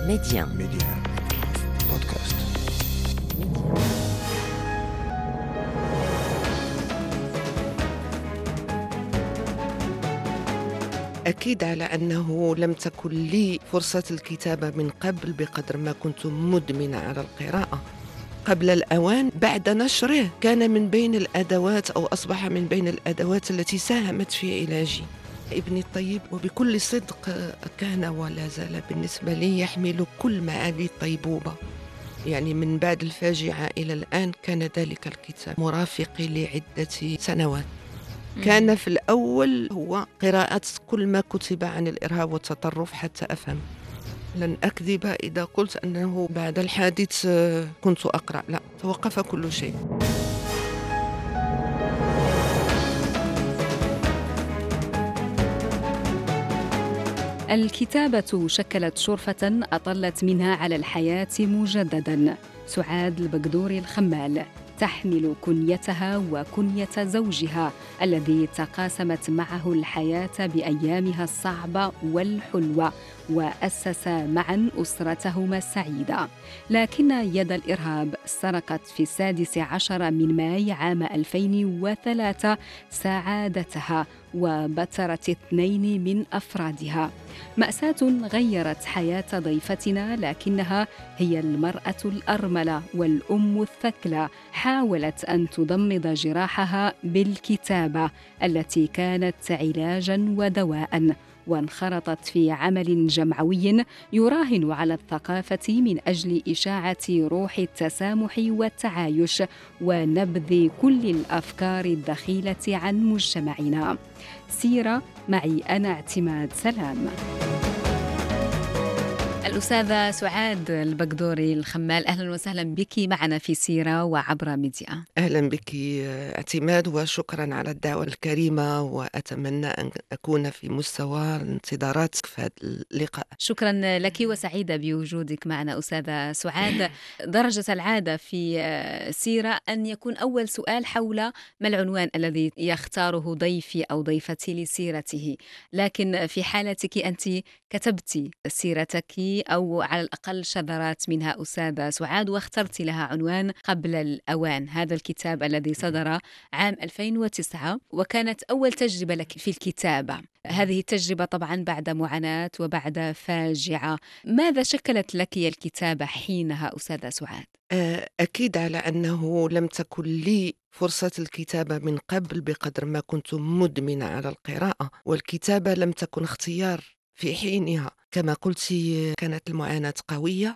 ميديان بودكاست. أكيد على أنه لم تكن لي فرصة الكتابة من قبل بقدر ما كنت مدمنة على القراءة قبل الأوان. بعد نشره كان من بين الأدوات أو أصبح من بين الأدوات التي ساهمت في علاجي. ابني الطيب وبكل صدق كان ولا زال بالنسبة لي يحمل كل معاني الطيبوبة. يعني من بعد الفاجعة إلى الآن كان ذلك الكتاب مرافقي لعدة سنوات. كان في الأول هو قراءة كل ما كتب عن الإرهاب والتطرف حتى أفهم. لن أكذب إذا قلت أنه بعد الحادث كنت أقرأ، لا، توقف كل شيء. الكتابة شكلت شرفة أطلت منها على الحياة مجدداً. سعاد البقدوري الخمال تحمل كنيتها وكنية زوجها الذي تقاسمت معه الحياة بأيامها الصعبة والحلوة، وأسس معا أسرتهما السعيدة. لكن يد الإرهاب سرقت في 16 من ماي عام 2003 سعادتها وبترت 2 من أفرادها. مأساة غيرت حياة ضيفتنا، لكنها هي المرأة الأرملة والأم الثكلى. حاولت أن تضمد جراحها بالكتابة التي كانت علاجاً ودواءً، وانخرطت في عمل جمعوي يراهن على الثقافة من أجل إشاعة روح التسامح والتعايش ونبذ كل الأفكار الدخيلة عن مجتمعنا. سيرة معي أنا اعتماد سلام. الأستاذة سعاد البقدوري الخمال، أهلا وسهلا بك معنا في سيرة وعبر ميديا. أهلا بك اعتماد، وشكرا على الدعوة الكريمة، وأتمنى أن أكون في مستوى انتظاراتك في هذا اللقاء. شكرا لك وسعيدة بوجودك معنا أستاذة سعاد. درجة العادة في سيرة أن يكون أول سؤال حول ما العنوان الذي يختاره ضيفي أو ضيفتي لسيرته، لكن في حالتك أنت كتبتي سيرتك أو على الأقل شذرات منها أستاذة سعاد، واخترت لها عنوان قبل الأوان. هذا الكتاب الذي صدر عام 2009 وكانت أول تجربة لك في الكتابة. هذه التجربة طبعا بعد معاناة وبعد فاجعة. ماذا شكلت لك الكتابة حينها أستاذة سعاد؟ أكيد على أنه لم تكن لي فرصة الكتابة من قبل بقدر ما كنت مدمنة على القراءة، والكتابة لم تكن اختيار في حينها. كما قلت كانت المعاناة قوية،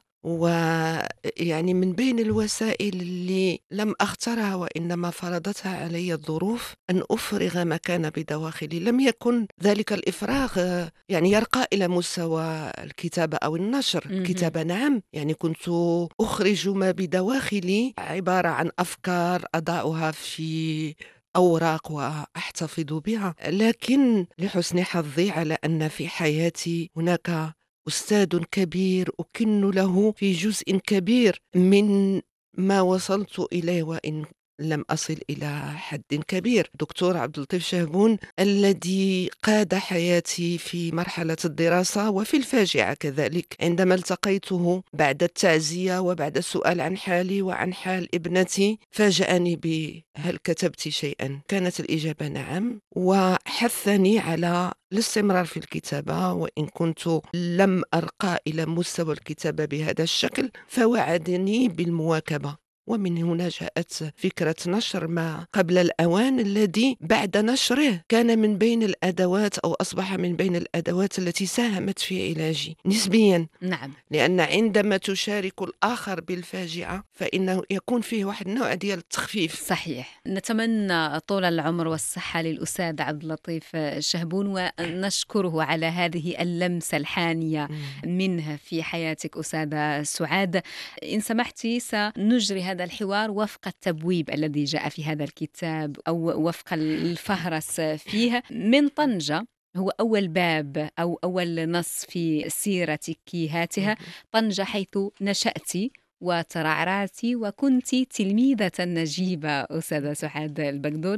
ويعني من بين الوسائل اللي لم أختارها وإنما فرضتها علي الظروف أن أفرغ ما كان بدواخلي. لم يكن ذلك الإفراغ يعني يرقى إلى مستوى الكتابة أو النشر. الكتابة نعم، يعني كنت أخرج ما بدواخلي عبارة عن أفكار أضعها في أوراق وأحتفظ بها، لكن لحسن حظي على أن في حياتي هناك أستاذ كبير أكن له في جزء كبير من ما وصلت إليه، وإن لم أصل إلى حد كبير. دكتور عبد اللطيف شهبون الذي قاد حياتي في مرحلة الدراسة وفي الفاجعة كذلك. عندما التقيته بعد التعزية وبعد السؤال عن حالي وعن حال ابنتي، فاجأني هل كتبت شيئا؟ كانت الإجابة نعم، وحثني على الاستمرار في الكتابة، وإن كنت لم أرقى إلى مستوى الكتابة بهذا الشكل فوعدني بالمواكبة. ومن هنا جاءت فكرة نشر ما قبل الأوان، الذي بعد نشره كان من بين الأدوات أو أصبح من بين الأدوات التي ساهمت في علاجي نسبيا. نعم، لأن عندما تشارك الآخر بالفاجعة فإنه يكون فيه واحد نوع ديال التخفيف. صحيح. نتمنى طول العمر والصحة للأستاذ عبد اللطيف الشهبون، ونشكره على هذه اللمسة الحانية منه في حياتك أستاذة سعاد. إن سمحتي سنجري هذا الحوار وفق التبويب الذي جاء في هذا الكتاب أو وفق الفهرس فيه. من طنجة هو أول باب أو أول نص في سيرتك هاتها. طنجة حيث نشأت وترعرعت وكنت تلميذة نجيبة أستاذة سعاد البقدوري،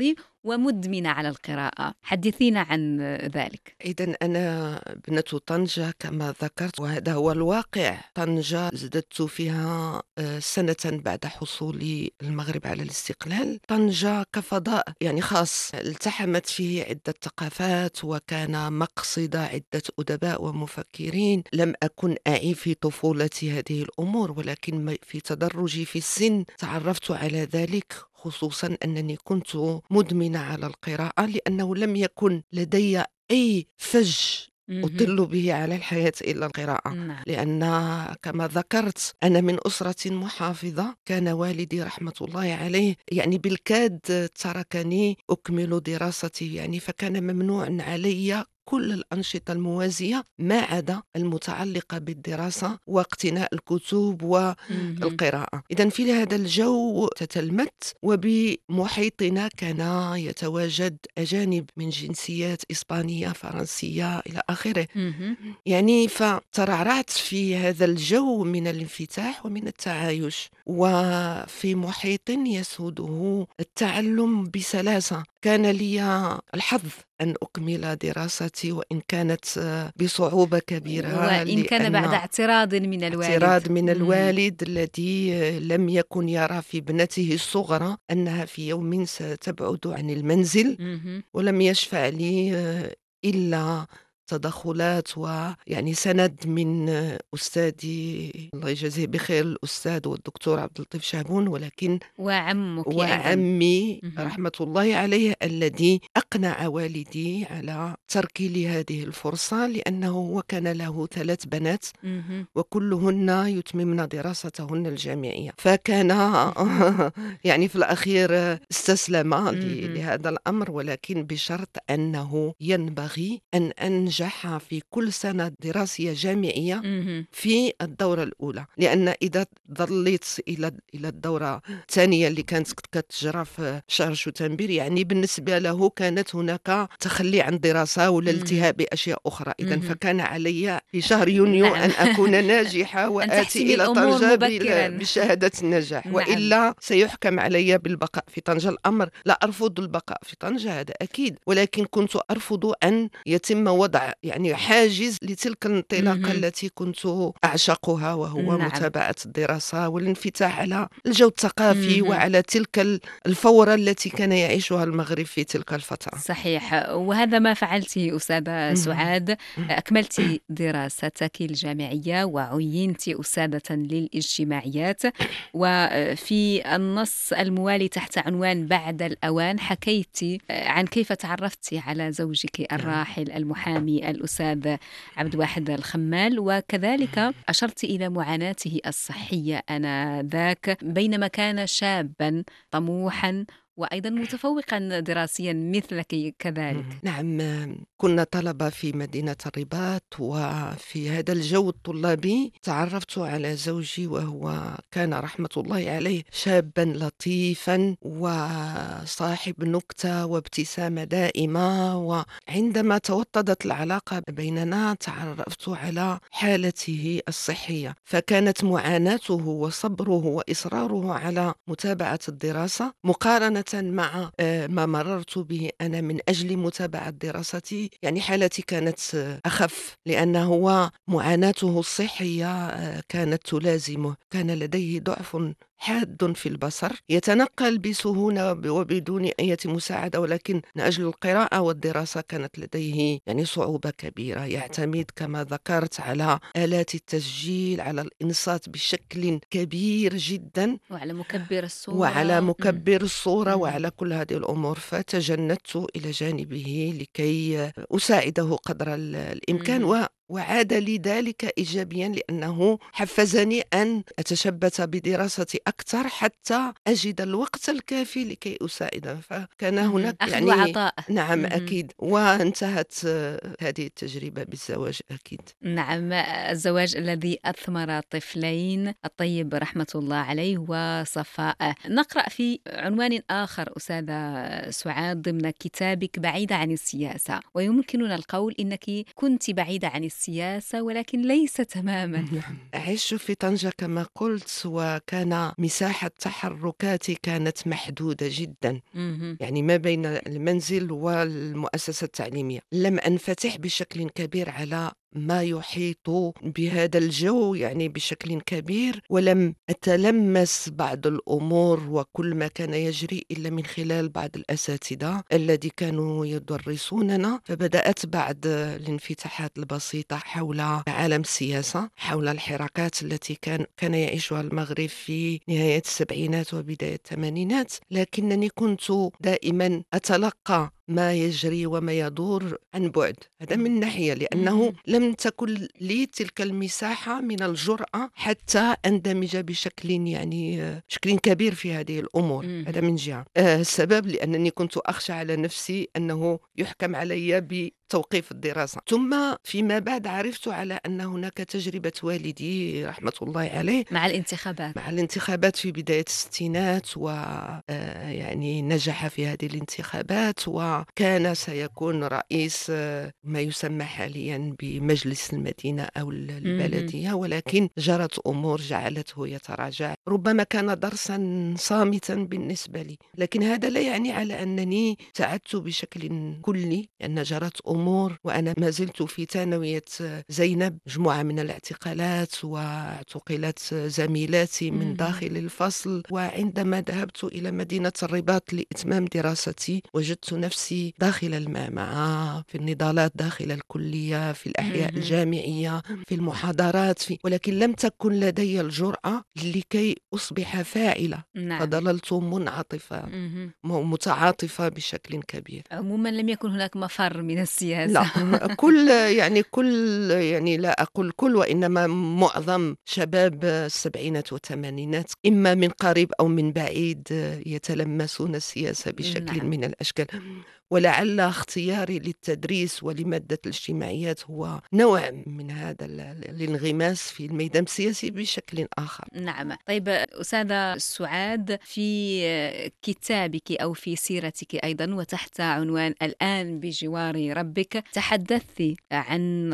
ومدمنة على القراءة. حدثينا عن ذلك. إذا أنا ابنة طنجة كما ذكرت، وهذا هو الواقع. طنجة ازددت فيها سنة بعد حصول المغرب على الاستقلال. طنجة كفضاء يعني خاص، التحمت فيه عدة ثقافات، وكان مقصد عدة أدباء ومفكرين. لم أكن أعي في طفولتي هذه الأمور، ولكن في تدرجي في السن تعرفت على ذلك، خصوصا أنني كنت مدمنة على القراءة، لأنه لم يكن لدي أي فج أطل به على الحياة إلا القراءة. نعم. لأن كما ذكرت أنا من أسرة محافظة. كان والدي رحمة الله عليه يعني بالكاد تركني أكمل دراستي، يعني فكان ممنوع علي كل الأنشطة الموازية ما عدا المتعلقة بالدراسة واقتناء الكتب والقراءة. إذن في هذا الجو تتلمت، وبمحيطنا كان يتواجد أجانب من جنسيات إسبانية فرنسية إلى آخره. يعني فترعرعت في هذا الجو من الانفتاح ومن التعايش، وفي محيط يسوده التعلم بسلاسة. كان لي الحظ أن أكمل دراستي، وإن كانت بصعوبة كبيرة، وإن كان بعد اعتراض من الوالد. اعتراض من الوالد الذي لم يكن يرى في ابنته الصغرى أنها في يوم ستبعد عن المنزل، ولم يشفع لي إلا تدخلات ويعني سند من أستاذي الله يجزيه بخير، الأستاذ والدكتور عبد اللطيف شابون، ولكن وعمي رحمة الله عليه الذي أقنع والدي على ترك لي هذه الفرصة، لأنه وكان له 3 بنات وكلهن يتممن دراستهن الجامعية، فكان يعني في الأخير استسلم لهذا الأمر، ولكن بشرط أنه ينبغي أن أنجح في كل سنة دراسية جامعية في الدورة الأولى، لأن إذا ظليت إلى الدورة الثانية اللي كانت كتجرى في شهر شتنبر، يعني بالنسبة له كانت هناك تخلي عن دراسة ولا التهاء بأشياء أخرى. إذن فكان علي في شهر يونيو أن أكون ناجحة وآتي إلى طنجة بشهادة النجاح، وإلا سيحكم علي بالبقاء في طنجة. الأمر لا أرفض البقاء في طنجة، هذا أكيد، ولكن كنت أرفض أن يتم وضع يعني حاجز لتلك الانطلاقة التي كنت أعشقها، وهو متابعة الدراسة والانفتاح على الجو الثقافي وعلى تلك الفورة التي كان يعيشها المغرب في تلك الفترة. صحيح، وهذا ما فعلتي أستاذة سعاد. أكملت دراستك الجامعية وعينت أستاذة للاجتماعيات، وفي النص الموالي تحت عنوان بعد الأوان حكيت عن كيف تعرفت على زوجك الراحل المحامي الأستاذ عبد الواحد الخمال، وكذلك أشرت إلى معاناته الصحية آنذاك بينما كان شابا طموحا وأيضا متفوقا دراسيا مثلك كذلك. نعم، كنا طلبة في مدينة الرباط، وفي هذا الجو الطلابي تعرفت على زوجي، وهو كان رحمة الله عليه شابا لطيفا وصاحب نكتة وابتسامة دائمة. وعندما توطدت العلاقة بيننا تعرفت على حالته الصحية، فكانت معاناته وصبره وإصراره على متابعة الدراسة مقارنة مع ما مررت به أنا من أجل متابعة دراستي، يعني حالتي كانت أخف، لأنه معاناته الصحية كانت تلازمه. كان لديه ضعف حاد في البصر، يتنقل بسهولة وبدون أي مساعدة، ولكن من أجل القراءة والدراسة كانت لديه يعني صعوبة كبيرة. يعتمد كما ذكرت على آلات التسجيل، على الإنصات بشكل كبير جدا، وعلى مكبر الصورة وعلى كل هذه الأمور. فتجندت إلى جانبه لكي أساعده قدر الإمكان، وعاد لي ذلك إيجابيا، لأنه حفزني أن أتشبث بدراستي أكثر حتى أجد الوقت الكافي لكي أساعده. فكان هناك أخذ يعني وعطاء. نعم أكيد، وانتهت هذه التجربة بالزواج أكيد. نعم، الزواج الذي أثمر طفلين، الطيب رحمة الله عليه وصفاء. نقرأ في عنوان آخر أستاذة سعاد ضمن كتابك بعيدة عن السياسة، ويمكننا القول إنك كنت بعيدة عن السياسة ولكن ليس تماما. أعيش في طنجة كما قلت، وكان مساحة تحركاتي كانت محدودة جدا، مهم. يعني ما بين المنزل والمؤسسة التعليمية. لم أنفتح بشكل كبير على ما يحيط بهذا الجو يعني بشكل كبير، ولم أتلمس بعض الأمور وكل ما كان يجري إلا من خلال بعض الأساتذة الذي كانوا يدرسوننا. فبدأت بعد الانفتاحات البسيطة حول عالم السياسة، حول الحراكات التي كان يعيشها المغرب في نهاية السبعينات وبداية الثمانينات، لكنني كنت دائما أتلقى ما يجري وما يدور عن بعد. هذا من ناحية، لأنه لم تكن لي تلك المساحة من الجرأة حتى أندمج بشكل كبير في هذه الأمور. هذا من جهة. السبب لأنني كنت أخشى على نفسي أنه يحكم علي بتوقيف الدراسة. ثم فيما بعد عرفت على أن هناك تجربة والدي رحمة الله عليه مع الانتخابات. مع الانتخابات في بداية الستينات، ويعني نجح في هذه الانتخابات وكان سيكون رئيس ما يسمى حاليا بمجلس المدينة أو البلدية، ولكن جرت أمور جعلته يتراجع. ربما كان درسا صامتا بالنسبة لي، لكن هذا لا يعني على أنني ابتعدت بشكل كلي، لأن جرت أمور وأنا ما زلت في ثانوية زينب، مجموعة من الاعتقالات واعتقلت زميلاتي من داخل الفصل. وعندما ذهبت إلى مدينة الرباط لإتمام دراستي وجدت نفسي داخل المعمعة، في النضالات داخل الكلية، في الأحياء الجامعية، في المحاضرات، ولكن لم تكن لدي الجرأة لكي أصبح فاعلة. نعم. فظللت منعطفة متعاطفة بشكل كبير. عموما لم يكن هناك مفر من السياسة. لا، يعني لا أقول كل، وإنما معظم شباب السبعينات والثمانينات إما من قريب أو من بعيد يتلمسون السياسة بشكل نعم. من الأشكال. ولعل اختياري للتدريس ولمادة الاجتماعيات هو نوع من هذا الانغماس في الميدان السياسي بشكل آخر. نعم. طيب أستاذة سعاد، في كتابك أو في سيرتك أيضا وتحت عنوان الآن بجوار ربك تحدثت عن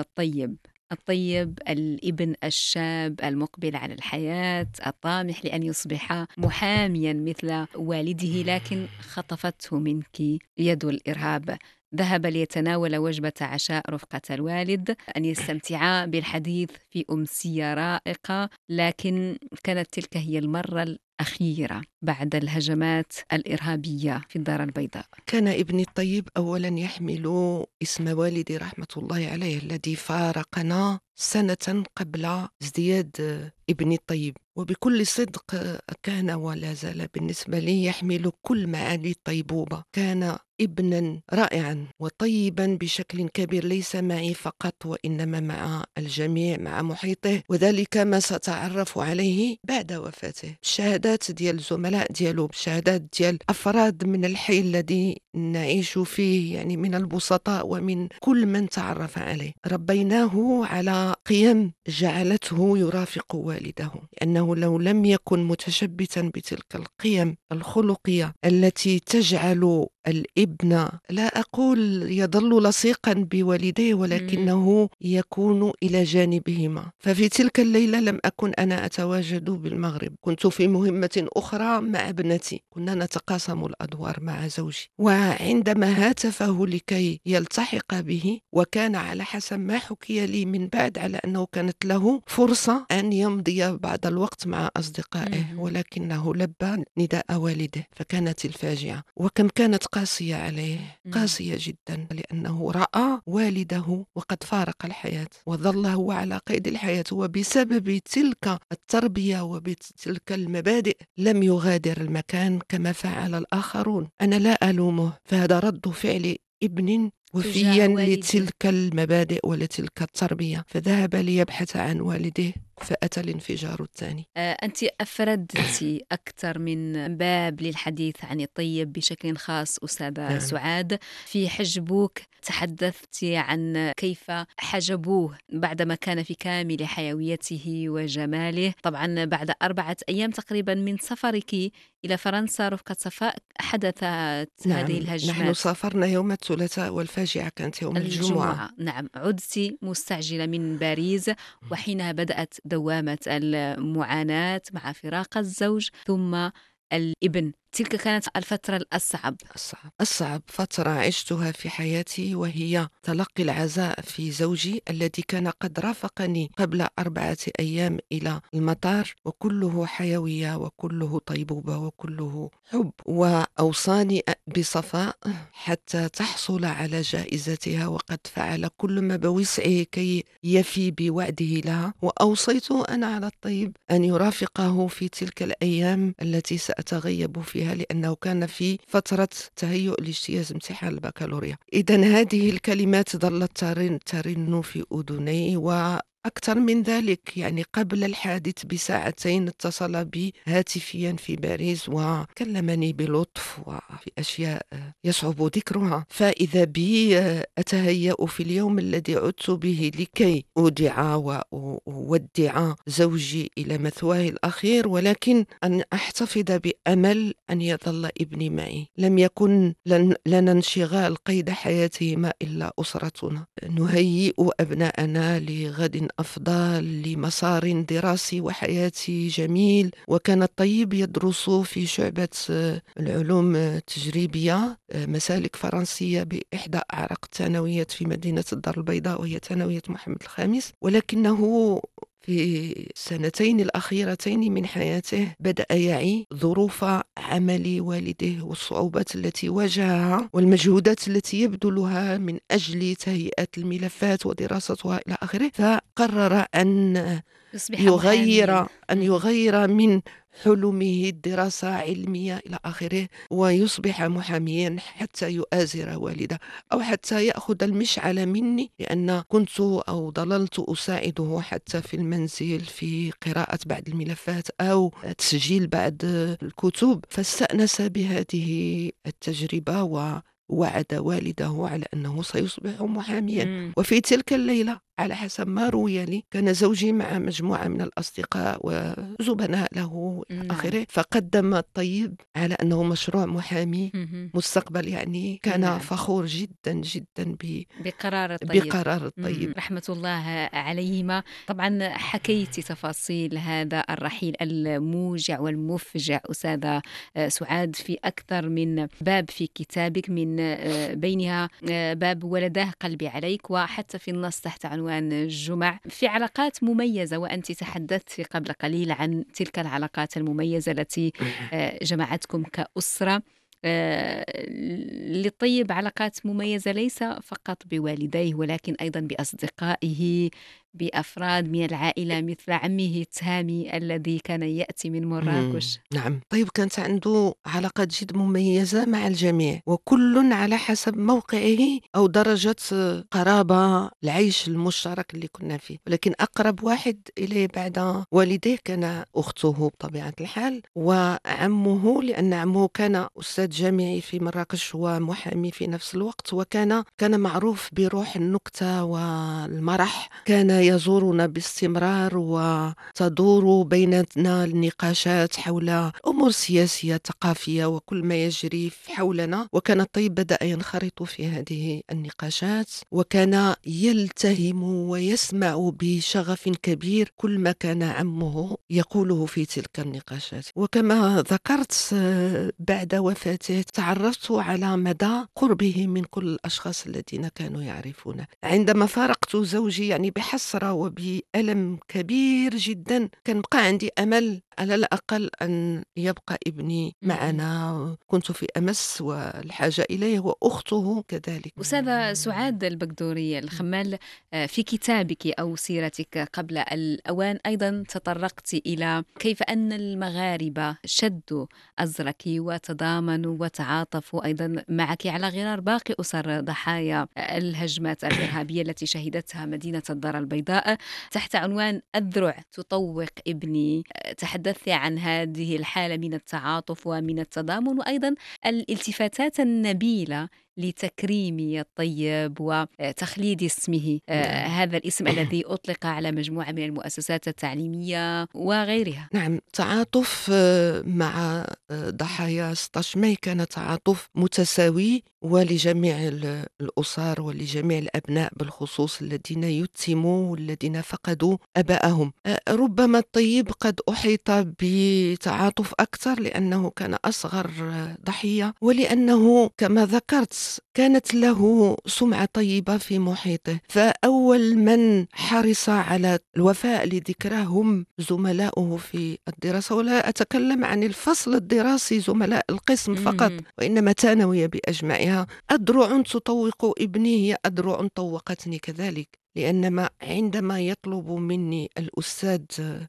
الطيب الابن الشاب المقبل على الحياة الطامح لأن يصبح محاميا مثل والده، لكن خطفته منك يد الإرهاب. ذهب ليتناول وجبة عشاء رفقة الوالد، أن يستمتعا بالحديث في أمسية رائقة، لكن كانت تلك هي المرة الأخيرة بعد الهجمات الإرهابية في الدار البيضاء. كان ابني الطيب أولا يحمل اسم والدي رحمة الله عليه الذي فارقنا سنة قبل ازدياد ابني الطيب، وبكل صدق كان ولا زال بالنسبة لي يحمل كل معاني الطيبوبة. كان ابنا رائعا وطيبا بشكل كبير، ليس معي فقط وإنما مع الجميع، مع محيطه، وذلك ما سأتعرف عليه بعد وفاته. الشهادات ديال الزملاء ديالو، الشهادات ديال أفراد من الحي الذي نعيش فيه، يعني من البسطاء ومن كل من تعرف عليه. ربيناه على قيم جعلته يرافق والده، لأنه لو لم يكن متشبتا بتلك القيم الخلقية التي تجعل الابن لا أقول يظل لصيقا بوالديه، ولكنه يكون إلى جانبهما. ففي تلك الليلة لم أكن أنا أتواجد بالمغرب، كنت في مهمة أخرى مع ابنتي، كنا نتقاسم الأدوار مع زوجي. وعندما هاتفه لكي يلتحق به، وكان على حسب ما حكي لي من بعد على أنه كانت له فرصة أن يمضي بعض الوقت مع أصدقائه، ولكنه لبى نداء والده، فكانت الفاجعة. وكم كانت قاسية عليه، قاسية جدا، لأنه رأى والده وقد فارق الحياة وظل هو على قيد الحياة، وبسبب تلك التربية وبتلك المبادئ لم يغادر المكان كما فعل الآخرون. أنا لا ألومه، فهذا رد فعل ابن وفيا لتلك المبادئ ولتلك التربية، فذهب ليبحث عن والده فأتى الانفجار الثاني. أنت أفردتي أكثر من باب للحديث عن الطيب بشكل خاص أستاذة سعاد. في حجبوك تحدثت عن كيف حجبوه بعدما كان في كامل حيويته وجماله، طبعا بعد 4 أيام تقريبا من سفرك إلى فرنسا رفقة صفاء حدثت هذه نعم، نحن الهجمات. سافرنا يوم الثلاثاء والفاجعة كانت يوم الجمعة. الجمعة، نعم، عُدتِ مستعجلة من باريس، وحينها بدأت دوامة المعاناة مع فراق الزوج ثم الابن. تلك كانت الفترة الأصعب. أصعب فترة عشتها في حياتي، وهي تلقي العزاء في زوجي الذي كان قد رافقني قبل 4 أيام إلى المطار، وكله حيوية وكله طيبوبة وكله حب، وأوصاني بصفاء حتى تحصل على جائزتها، وقد فعل كل ما بوسعه كي يفي بوعده لها، وأوصيته أنا على الطيب أن يرافقه في تلك الأيام التي سأتغيب فيها، لأنه كان في فترة تهيؤ لاجتياز امتحان البكالوريا. إذن هذه الكلمات ظلت ترن في أذني، وأكثر من ذلك يعني قبل الحادث بساعتين اتصل بي هاتفيا في باريس وكلمني بلطف وفي أشياء يصعب ذكرها، فإذا بي أتهيأ في اليوم الذي عدت به لكي أودع وأودع زوجي إلى مثواه الأخير، ولكن أن أحتفظ بأمل أن يظل ابني معي. لم يكن لنا انشغال قيد حياتهما إلا أسرتنا، نهيئ أبناءنا لغد أفضل، لمسار دراسي وحياتي جميل. وكان الطيب يدرس في شعبة العلوم التجريبية، مسالك فرنسية، بإحدى أعرق الثانويات في مدينة الدار البيضاء، وهي ثانوية محمد الخامس، ولكنه في السنتين الأخيرتين من حياته بدأ يعي ظروف عمل والده والصعوبات التي واجهها والمجهودات التي يبذلها من أجل تهيئة الملفات ودراستها إلى آخره، فقرر أن يصبح محاميا. يغير من حلمه الدراسة علمية إلى آخره، ويصبح محاميا حتى يؤازر والده، أو حتى يأخذ المشعل مني، لأن كنت أو ظللت أساعده حتى في المنزل في قراءة بعض الملفات أو تسجيل بعض الكتب، فاستأنس بهذه التجربة ووعد والده على أنه سيصبح محاميا. وفي تلك الليلة على حسب ما روي لي كان زوجي مع مجموعة من الأصدقاء وزبناء له إلى آخره، فقدم الطيب على أنه مشروع محامي مستقبل، يعني كان فخور جدا جدا بقرار الطيب. رحمة الله عليهما. طبعا حكيت تفاصيل هذا الرحيل الموجع والمفجع أستاذة سعاد في أكثر من باب في كتابك، من بينها باب ولداه قلبي عليك، وحتى في النص تحت عنوان الجمع، في علاقات مميزة. وأنت تحدثت قبل قليل عن تلك العلاقات المميزة التي جمعتكم كأسرة. للطيب علاقات مميزة ليس فقط بوالديه ولكن أيضا بأصدقائه، بأفراد من العائلة مثل عمه تهامي الذي كان يأتي من مراكش. نعم، طيب كانت عنده علاقات جد مميزة مع الجميع، وكل على حسب موقعه أو درجة قرابة العيش المشترك اللي كنا فيه، ولكن أقرب واحد إليه بعد والديه كان أخته بطبيعة الحال، وعمه، لأن عمه كان أستاذ جامعي في مراكش ومحامي في نفس الوقت، وكان معروف بروح النكتة والمرح، كان يزورنا باستمرار وتدور بيننا النقاشات حول أمور سياسية ثقافية وكل ما يجري حولنا، وكان الطيب بدأ ينخرط في هذه النقاشات، وكان يلتهم ويسمع بشغف كبير كل ما كان عمه يقوله في تلك النقاشات. وكما ذكرت بعد وفاته تعرفت على مدى قربه من كل الأشخاص الذين كانوا يعرفونه. عندما فارقت زوجي يعني بحسرة وبألم كبير جدا، كان بقى عندي أمل على الأقل أن يبقى ابني معنا، كنت في أمس والحاجة إليه وأخته كذلك. أستاذة سعاد البقدوري الخمال، في كتابك أو سيرتك قبل الأوان أيضا تطرقت إلى كيف أن المغاربة شدوا أزرك وتضامنوا وتعاطفوا أيضا معك على غرار باقي أسر ضحايا الهجمات الإرهابية التي شهدتها مدينة الدار البيضاء تحت عنوان الذرع تطوق ابني. تحدثت عن هذه الحالة من التعاطف ومن التضامن، وأيضا الالتفاتات النبيلة لتكريم الطيب وتخليد اسمه، نعم. هذا الاسم الذي أطلق على مجموعة من المؤسسات التعليمية وغيرها. نعم، تعاطف مع ضحايا 16 ماي كان تعاطف متساوي، ولجميع الأسر ولجميع الأبناء بالخصوص الذين يتموا والذين فقدوا أبائهم. ربما الطيب قد أحيط بتعاطف أكثر لأنه كان أصغر ضحية، ولأنه كما ذكرت كانت له سمعة طيبة في محيطه، فأول من حرص على الوفاء لذكراه هم زملاؤه في الدراسة، ولا أتكلم عن الفصل الدراسي زملاء القسم فقط، وإنما الثانوية بأجمعها. أدرع تطوق ابني هي أدرع طوقتني كذلك، لأنما عندما يطلب مني الأستاذ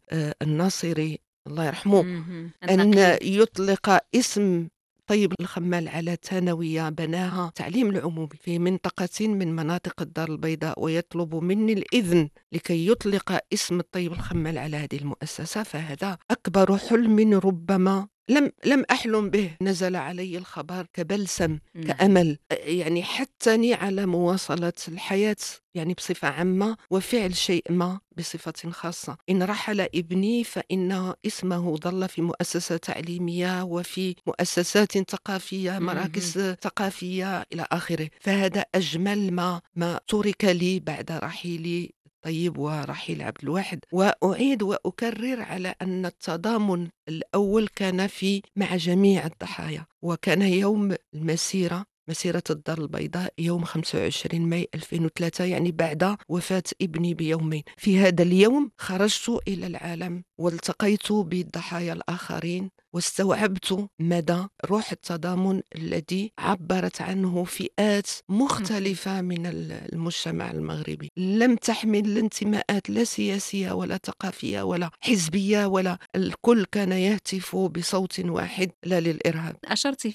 الناصري الله يرحمه أن النقيب. يطلق اسم طيب الخمال على ثانوية بناها تعليم العمومي في منطقة من مناطق الدار البيضاء، ويطلب مني الإذن لكي يطلق اسم الطيب الخمال على هذه المؤسسة، فهذا أكبر حلم ربما لم أحلم به. نزل علي الخبر كبلسم، كأمل، يعني حثني على مواصلة الحياة يعني بصفة عامة، وفعل شيء ما بصفة خاصة. إن رحل ابني فإن اسمه ظل في مؤسسة تعليمية وفي مؤسسات ثقافية، مراكز ثقافية إلى آخره، فهذا أجمل ما ترك لي بعد رحيلي طيب ورحيل عبد الواحد. وأعيد وأكرر على أن التضامن الأول كان مع جميع الضحايا، وكان يوم المسيرة، مسيرة الدار البيضاء، يوم 25 ماي 2003، يعني بعد وفاة ابني بيومين. في هذا اليوم خرجت إلى العالم والتقيت بالضحايا الآخرين، واستوعبت مدى روح التضامن الذي عبرت عنه فئات مختلفة من المجتمع المغربي، لم تحمل انتماءات لا سياسية ولا ثقافية ولا حزبية، ولا الكل كان يهتف بصوت واحد: لا للإرهاب. أشرت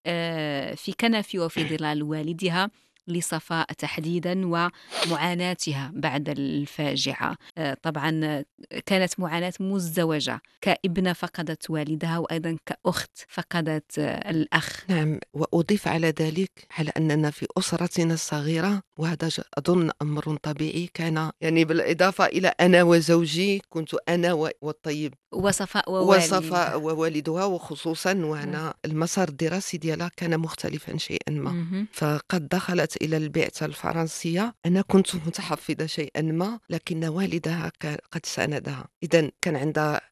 في كنف وفي ظلال والدها لصفاء تحديدا ومعاناتها بعد الفاجعة. طبعا كانت معاناة مزدوجة، كابنة فقدت والدها وأيضا كأخت فقدت الأخ. نعم، وأضيف على ذلك على أننا في أسرتنا الصغيرة، وهذا أظن أمر طبيعي، كان يعني بالإضافة إلى أنا وزوجي، كنت أنا والطيب وصفاء وصفاء ووالدها، وخصوصا وأنا المسار الدراسي ديالها كان مختلفا شيئا ما، فقد دخلت إلى البعثة الفرنسية. أنا كنت متحفظة شيئا ما، لكن والدها قد ساندها. إذن كان عندها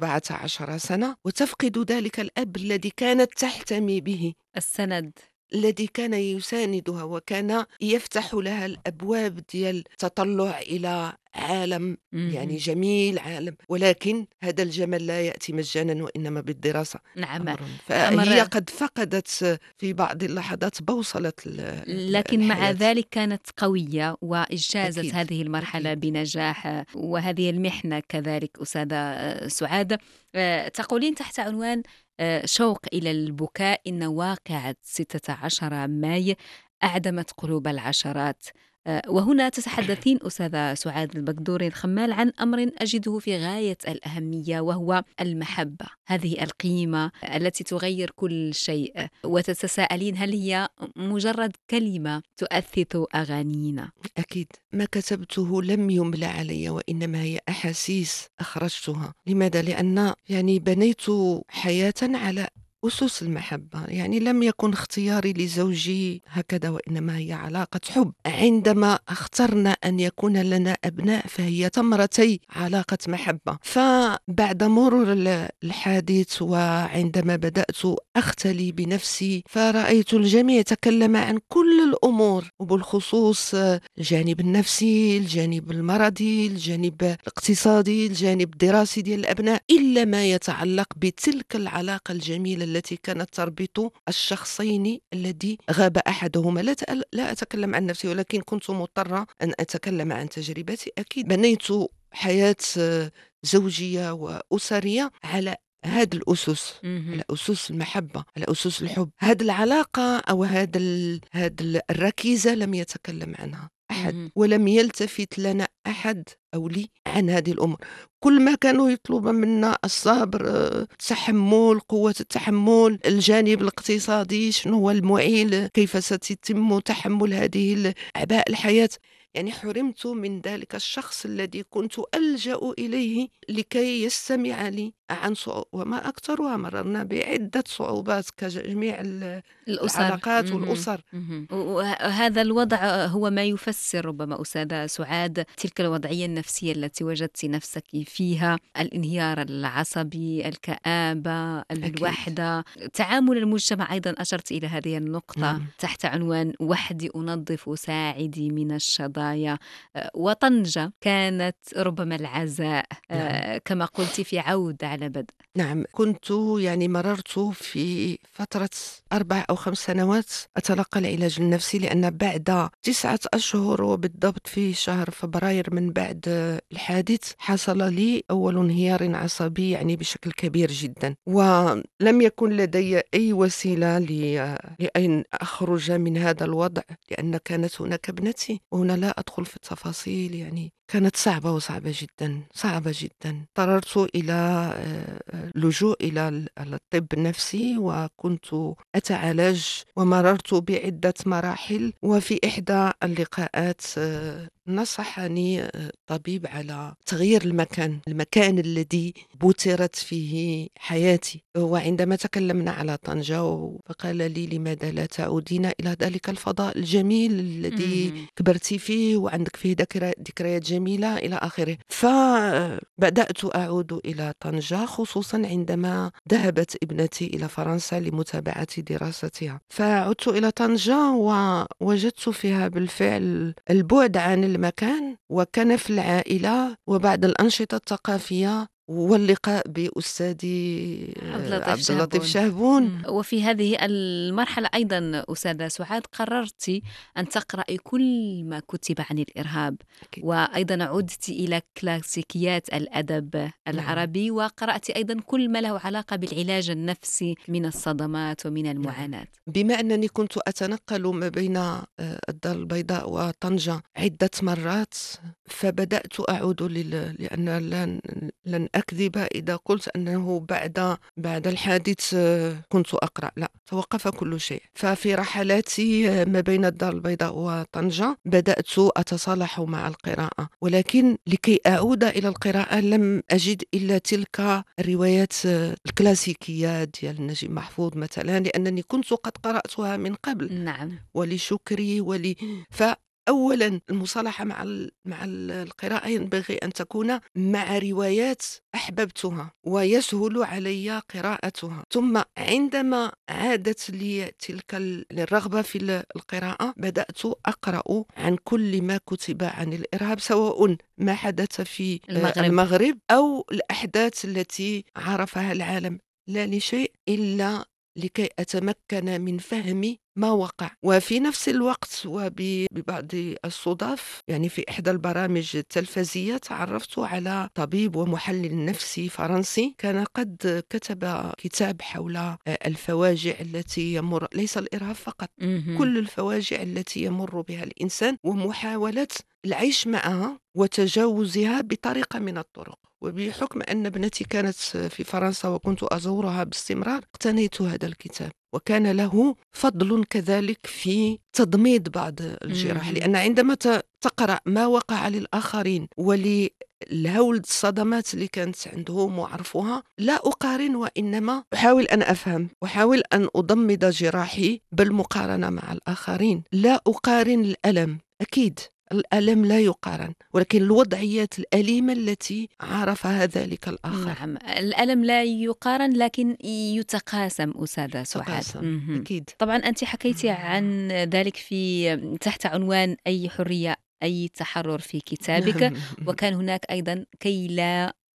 14 سنة وتفقد ذلك الأب الذي كانت تحتمي به، السند الذي كان يساندها وكان يفتح لها الأبواب ديال التطلع إلى عالم يعني جميل، عالم، ولكن هذا الجمال لا يأتي مجانا وإنما بالدراسة. نعم. فهي قد فقدت في بعض اللحظات بوصلة لكن مع الحياة. ذلك كانت قوية واجتازت أكيد. هذه المرحلة أكيد. بنجاح، وهذه المحنة كذلك أستاذة سعاد. تقولين تحت عنوان شوق إلى البكاء إن واقعة 16 ماي أعدمت قلوب العشرات. وهنا تتحدثين أستاذة سعاد البكدوري الخمال عن أمر أجده في غاية الأهمية، وهو المحبة، هذه القيمة التي تغير كل شيء، وتتساءلين هل هي مجرد كلمة تؤثث أغانينا؟ أكيد ما كتبته لم يملى علي، وإنما هي أحاسيس أخرجتها. لماذا؟ لأن يعني بنيت حياة على أسس المحبة، يعني لم يكن اختياري لزوجي هكذا، وإنما هي علاقة حب. عندما اخترنا أن يكون لنا أبناء فهي ثمرتي علاقة محبة. فبعد مرور الحادث وعندما بدأت أختلي بنفسي، فرأيت الجميع يتكلم عن كل الأمور، وبالخصوص الجانب النفسي، الجانب المرضي، الجانب الاقتصادي، الجانب الدراسي ديال الأبناء، إلا ما يتعلق بتلك العلاقة الجميلة التي كانت تربط الشخصين الذي غاب أحدهما. لا أتكلم عن نفسي، ولكن كنت مضطرة أن أتكلم عن تجربتي. أكيد بنيت حياة زوجية وأسرية على هذه الأسس، على أسس المحبة، على أسس الحب. هذه العلاقة أو هذه الركيزة لم يتكلم عنها أحد أحد، مهم. ولم يلتفت لنا أحد أو لي عن هذه الأمور. كل ما كانوا يطلب منا الصبر، التحمل، قوة التحمل، الجانب الاقتصادي، شنو هو المعيل، كيف ستتم تحمل هذه أعباء الحياة. يعني حرمت من ذلك الشخص الذي كنت ألجأ إليه لكي يستمع لي عن وما أكثرها. مررنا بعدة صعوبات كجميع الأسر. العلاقات مهم. والأسر. مهم. وهذا الوضع هو ما يفسر ربما أستاذة سعاد تلك الوضعية النفسية التي وجدت نفسك فيها، الانهيار العصبي، الكآبة، أكيد. الوحدة، تعامل المجتمع. أيضا أشرت إلى هذه النقطة نعم. تحت عنوان وحدي أنظف ساعدي من الشظايا. وطنجة كانت ربما العزاء، نعم. كما قلت، في عود على بدء. نعم، كنت يعني مررت في فترة 4 أو 5 سنوات أتلقى العلاج النفسي، لأن بعد 9 أشهر وبالضبط في شهر فبراير من بعد الحادث حصل لي أول انهيار عصبي يعني بشكل كبير جدا، ولم يكن لدي أي وسيلة لأن أخرج من هذا الوضع، لأن كانت هناك ابنتي، وهنا لا أدخل في التفاصيل. يعني كانت صعبة وصعبة جدا، صعبة جدا. اضطررت إلى اللجوء إلى الطب النفسي، وكنت أتعالج ومررت بعدة مراحل. وفي إحدى اللقاءات نصحني الطبيب على تغيير المكان الذي بُترت فيه حياتي. وعندما تكلمنا على طنجة فقال لي: "لماذا لا تعودين إلى ذلك الفضاء الجميل الذي مهم. كبرتِ فيه وعندك فيه ذكريات جميلة." إلى آخره. فبدأت أعود إلى طنجة، خصوصًا عندما ذهبت ابنتي إلى فرنسا لمتابعة دراستها. فعدت إلى طنجة ووجدت فيها بالفعل البُعد عن المكان وكنف العائلة وبعض الأنشطة الثقافية واللقاء بأستاذي عبد اللطيف عبد اللطيف شهبون. شهبون. وفي هذه المرحلة أيضا أستاذة سعاد قررت أن تقرأي كل ما كتب عن الإرهاب، أكيد. وأيضا عدت إلى كلاسيكيات الأدب نعم. العربي، وقرأت أيضا كل ما له علاقة بالعلاج النفسي من الصدمات ومن نعم. المعاناة. بما أنني كنت أتنقل ما بين الدار البيضاء وطنجة عدة مرات، فبدأت أعود لأن لن أكذب إذا قلت أنه بعد الحادث كنت أقرأ. لا، توقف كل شيء. ففي رحلاتي ما بين الدار البيضاء وطنجة بدأت أتصالح مع القراءة، ولكن لكي أعود إلى القراءة لم أجد إلا تلك الروايات الكلاسيكيات ديال نجيب محفوظ مثلا، لأنني كنت قد قرأتها من قبل، نعم. ولشكري فأولا المصالحة مع القراءة ينبغي أن تكون مع روايات أحببتها ويسهل علي قراءتها. ثم عندما عادت لي تلك الرغبة في القراءة بدأت أقرأ عن كل ما كتب عن الإرهاب، سواء ما حدث في المغرب. المغرب أو الأحداث التي عرفها العالم، لا لشيء إلا لكي أتمكن من فهم ما وقع. وفي نفس الوقت وببعض الصدف، يعني في إحدى البرامج التلفزية تعرفت على طبيب ومحلل نفسي فرنسي كان قد كتب كتاب حول الفواجع التي يمر، ليس الإرهاب فقط، مهم. كل الفواجع التي يمر بها الإنسان ومحاولة العيش معها وتجاوزها بطريقة من الطرق. وبحكم أن ابنتي كانت في فرنسا وكنت أزورها باستمرار اقتنيت هذا الكتاب، وكان له فضل كذلك في تضميد بعض الجراح، مهم. لأن عندما تقرأ ما وقع للآخرين وللهول الصدمات اللي كانت عندهم وعرفوها، لا أقارن وإنما أحاول أن أفهم، أحاول أن أضمد جراحي بالمقارنة مع الآخرين. لا أقارن الألم، أكيد الألم لا يقارن، ولكن الوضعيات الأليمة التي عرفها ذلك الآخر نعم، الألم لا يقارن لكن يتقاسم أستاذة سعاد. تقاسم. أكيد. طبعا أنت حكيتي عن ذلك في تحت عنوان أي حرية أي تحرر في كتابك، نعم. وكان هناك أيضا كي لا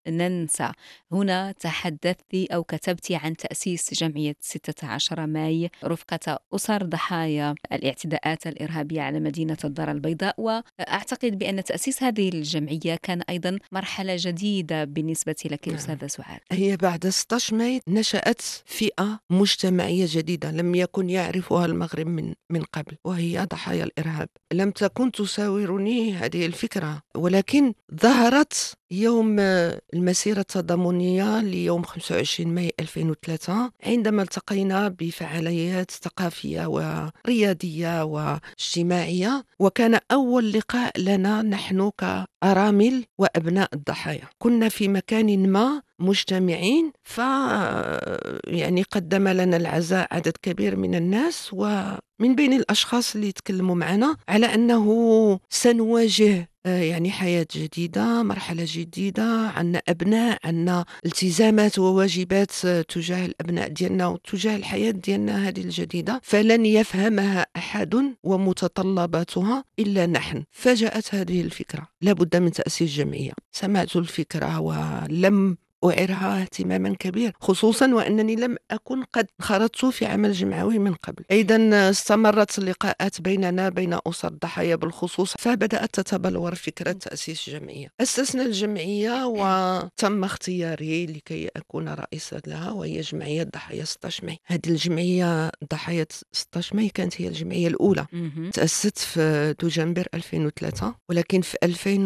ننسى. هنا تحدثت أو كتبت عن تأسيس جمعية 16 ماي رفقة أسر ضحايا الاعتداءات الإرهابية على مدينة الدار البيضاء، وأعتقد بأن تأسيس هذه الجمعية كان أيضا مرحلة جديدة بالنسبة لك نعم. أستاذة سعاد. هي بعد 16 ماي نشأت فئة مجتمعية جديدة لم يكن يعرفها المغرب من قبل، وهي ضحايا الإرهاب. لم تكن تساورني هذه الفكرة، ولكن ظهرت يوم المسيرة التضامنية ليوم 25 ماي 2003، عندما التقينا بفعاليات ثقافية ورياضية واجتماعية، وكان أول لقاء لنا نحن كأرامل وأبناء الضحايا. كنا في مكان ما مجتمعين، يعني قدم لنا العزاء عدد كبير من الناس، ومن بين الأشخاص اللي تكلموا معنا على أنه سنواجه يعني حياة جديدة، مرحلة جديدة، عنا أبناء، عنا التزامات وواجبات تجاه الأبناء ديالنا وتجاه الحياة ديالنا هذه الجديدة، فلن يفهمها أحد ومتطلباتها إلا نحن. فجاءت هذه الفكرة، لابد من تأسيس جمعية. سمعت الفكرة ولم أعرها اهتماما كبير، خصوصا وأنني لم أكن قد خرجت في عمل جمعوي من قبل. أيضا استمرت اللقاءات بيننا بين أسر الضحايا بالخصوص، فبدأت تتبلور فكرة تأسيس جمعية. أسسنا الجمعية وتم اختياري لكي أكون رئيسا لها، وهي جمعية ضحايا 16 ماي. هذه الجمعية ضحايا 16 ماي كانت هي الجمعية الأولى، تأسست في دجنبر 2003، ولكن في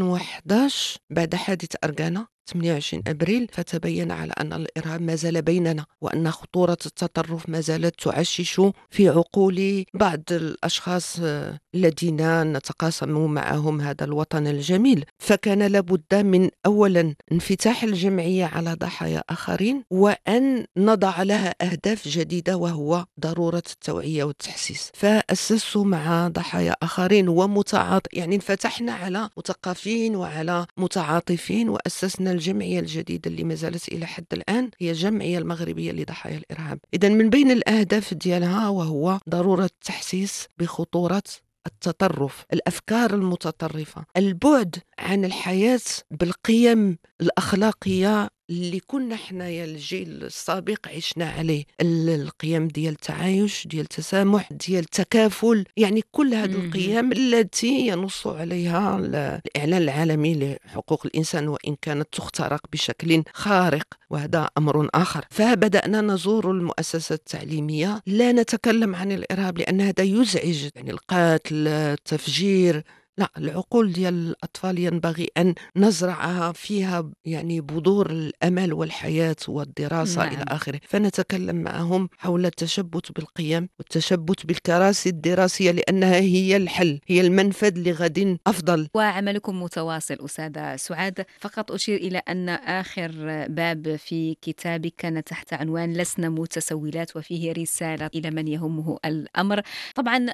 2011 بعد حادث أرغانا 28 أبريل فتبين على أن الإرهاب ما زال بيننا، وأن خطورة التطرف ما زالت تعشش في عقول بعض الأشخاص الذين نتقاسم معهم هذا الوطن الجميل. فكان لابد من أولا انفتاح الجمعية على ضحايا آخرين، وأن نضع لها أهداف جديدة، وهو ضرورة التوعية والتحسيس. فأسست مع ضحايا آخرين يعني انفتحنا على مثقفين وعلى متعاطفين، وأسسنا الجمعية الجديدة اللي ما زالت إلى حد الآن هي الجمعية المغربية لضحايا الإرهاب. إذن من بين الأهداف ديالها وهو ضرورة التحسيس بخطورة التطرف، الأفكار المتطرفة، البعد عن الحياة بالقيم الأخلاقية اللي كنا حنايا الجيل السابق عشنا عليه، القيم ديال التعايش، ديال التسامح، ديال التكافل، يعني كل هذه القيم التي ينص عليها الإعلان العالمي لحقوق الإنسان، وإن كانت تخترق بشكل خارق، وهذا أمر آخر. فبدأنا نزور المؤسسات التعليمية، لا نتكلم عن الإرهاب لأن هذا يزعج، يعني القتل، التفجير، لا، العقول ديال الأطفال ينبغي أن نزرعها فيها يعني بذور الأمل والحياة والدراسة إلى آخره. فنتكلم معهم حول التشبت بالقيم والتشبت بالكراسي الدراسية، لأنها هي الحل، هي المنفذ لغد أفضل. وعملكم متواصل أستاذة سعاد. فقط أشير إلى أن آخر باب في كتابك كان تحت عنوان لسنا متسولات، وفيه رسالة إلى من يهمه الأمر. طبعا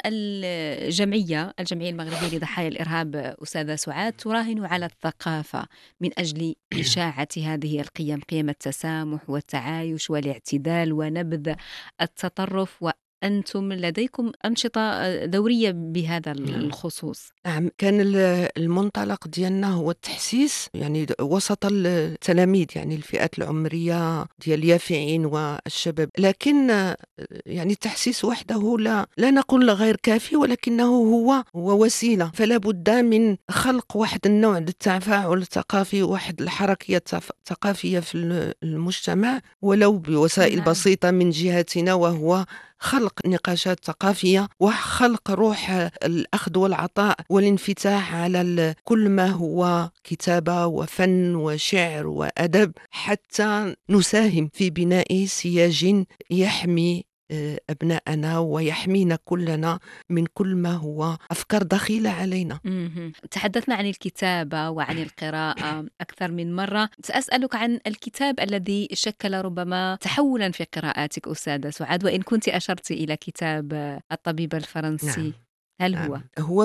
الجمعية المغربية لضحايا الإرهاب أستاذة سعاد تراهن على الثقافة من أجل إشاعة هذه القيم، قيم التسامح والتعايش والاعتدال ونبذ التطرف، وأنتم لديكم أنشطة دورية بهذا الخصوص. نعم، كان المنطلق ديالنا هو التحسيس يعني وسط التلاميذ، يعني الفئات العمرية ديال اليافعين والشباب، لكن يعني التحسيس وحده لا نقول غير كافي، ولكنه هو وسيلة. فلا بد من خلق واحد النوع من التفاعل الثقافي، واحد الحركية الثقافية في المجتمع، ولو بوسائل بسيطة من جهتنا، وهو خلق نقاشات ثقافية وخلق روح الأخذ والعطاء والانفتاح على كل ما هو كتابة وفن وشعر وأدب، حتى نساهم في بناء سياج يحمي أبناءنا ويحمينا كلنا من كل ما هو أفكار دخيلة علينا. تحدثنا عن الكتابة وعن القراءة أكثر من مرة. سأسألك عن الكتاب الذي شكل ربما تحولا في قراءاتك أستاذة سعاد، وإن كنت أشرت إلى كتاب الطبيب الفرنسي. نعم. هل هو؟ هو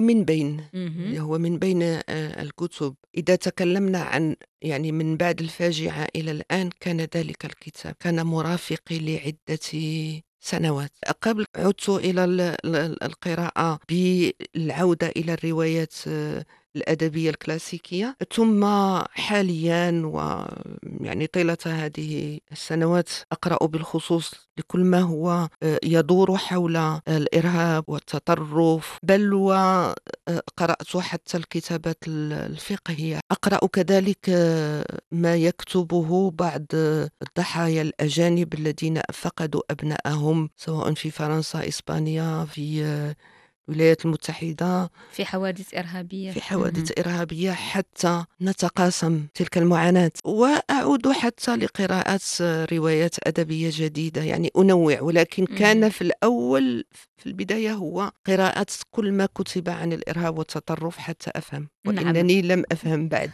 من بين الكتب. إذا تكلمنا عن يعني من بعد الفاجعة إلى الآن، كان ذلك الكتاب كان مرافقي لعدة سنوات. قبل عدت إلى القراءة بالعودة إلى الروايات الأدبية الكلاسيكية، ثم حاليا ويعني طيلة هذه السنوات أقرأ بالخصوص لكل ما هو يدور حول الإرهاب والتطرف، بل وقرأت حتى الكتابات الفقهية. أقرأ كذلك ما يكتبه بعض الضحايا الأجانب الذين فقدوا أبنائهم سواء في فرنسا، إسبانيا، في الولايات المتحدة، في حوادث إرهابية. في حوادث إرهابية، حتى نتقاسم تلك المعاناة. وأعود حتى لقراءة روايات أدبية جديدة، يعني أنوع، ولكن كان في الأول في البداية هو قراءة كل ما كتب عن الإرهاب والتطرف حتى أفهم، وإنني لم أفهم بعد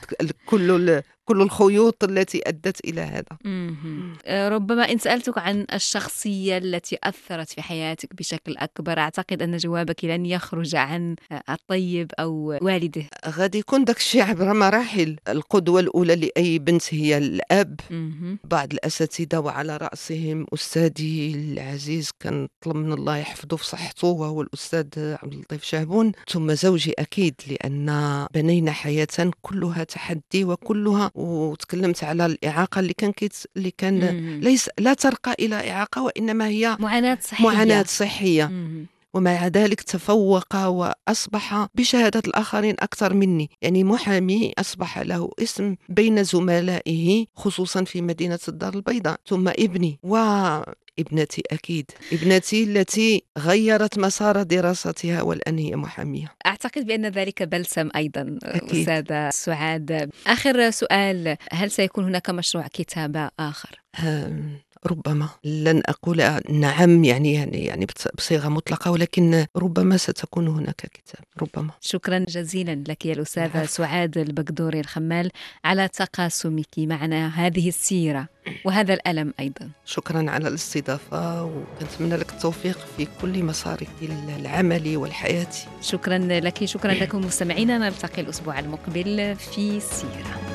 كل الخيوط التي أدت إلى هذا. ربما إن سألتك عن الشخصية التي أثرت في حياتك بشكل أكبر، أعتقد أن جوابك لن يخرج عن الطيب أو والده. غادي يكون داك الشيء عبر مراحل. القدوة الأولى لأي بنت هي الأب. بعض الأساتذة وعلى رأسهم أستاذي العزيز كان طلب من الله يحفظه في صحته، وهو الأستاذ عبد اللطيف شعبون. ثم زوجي أكيد، لأن بنينا حياة كلها تحدي وكلها، وتكلمت على الإعاقة اللي كان ليس لا ترقى إلى إعاقة، وإنما هي معاناة صحية. ومع ذلك تفوق وأصبح بشهادة الآخرين أكثر مني، يعني محامي أصبح له اسم بين زملائه خصوصا في مدينة الدار البيضاء. ثم ابني وابنتي، أكيد ابنتي التي غيرت مسار دراستها والآن هي محامية. أعتقد بأن ذلك بلسم أيضا. أكيد. أستاذة سعاد، آخر سؤال، هل سيكون هناك مشروع كتابة آخر؟ ربما، لن أقول نعم يعني بصيغة مطلقة، ولكن ربما ستكون هناك كتاب، ربما. شكرا جزيلا لك يا الأستاذة سعاد البقدوري الخمال على تقاسمك معنا هذه السيرة وهذا الألم أيضا. شكرا على الاستضافة، وكنتمنى لك التوفيق في كل مسارك العملي والحياتي. شكرا لك، شكرا لكم مستمعينا، نلتقي الأسبوع المقبل في سيرة.